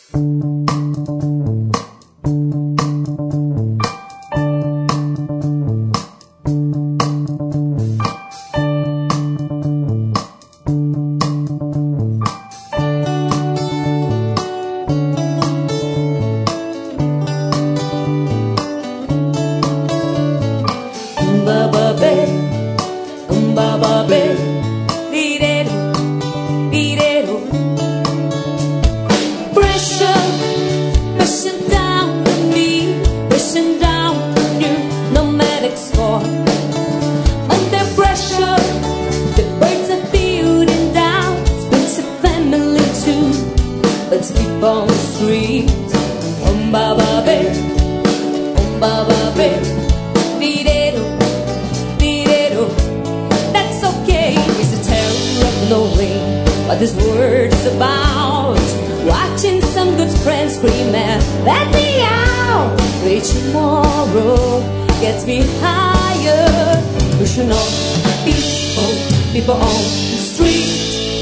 Pressure, pressing down on me, pressing down on you, nomadic score. Under pressure, the birds are building down. It's a family too, but sleep on the streets. Baba babe, Baba babe, that's okay. It's the terror of knowing what this word is about. Watching some good friends scream and let me out. Wait, tomorrow gets me higher. Pushing on people on the street.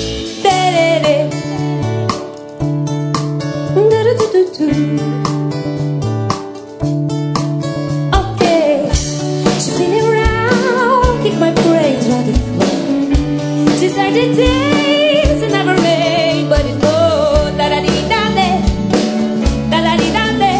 Okay, spinning around, kick my brains while they flow. Decided days are never made, but it goes da da dee da da, da da dee da da,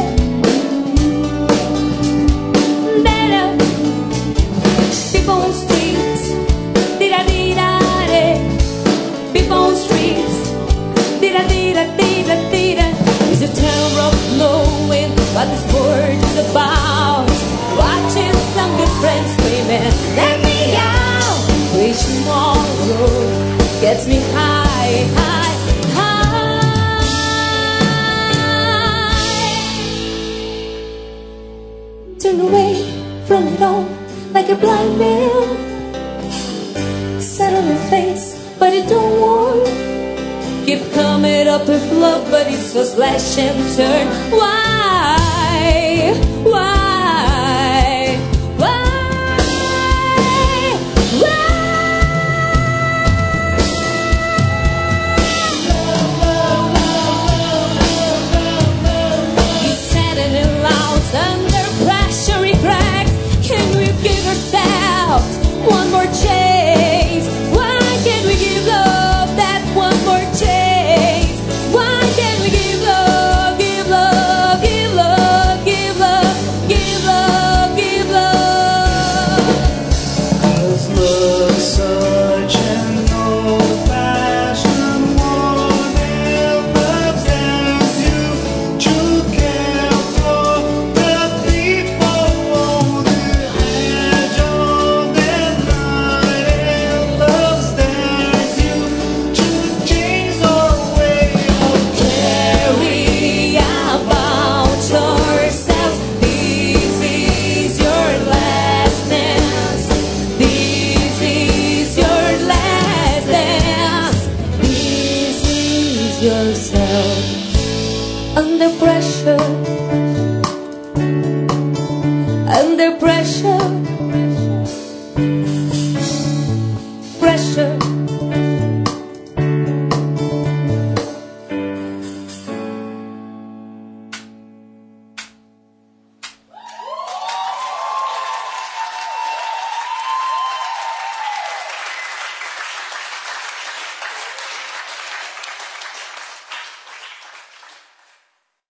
da da. People on streets, dee da dee da da. People on streets, dee da dee da dee da dee da. It's a terror of knowing what this word is about. Watching some good friends screaming, let me out. Wait, tomorrow gets me high, high, high. Turn away from it all like a blind man. Set on your face, but it don't warm. Keep coming up with love, but it's so slash and turn. Why?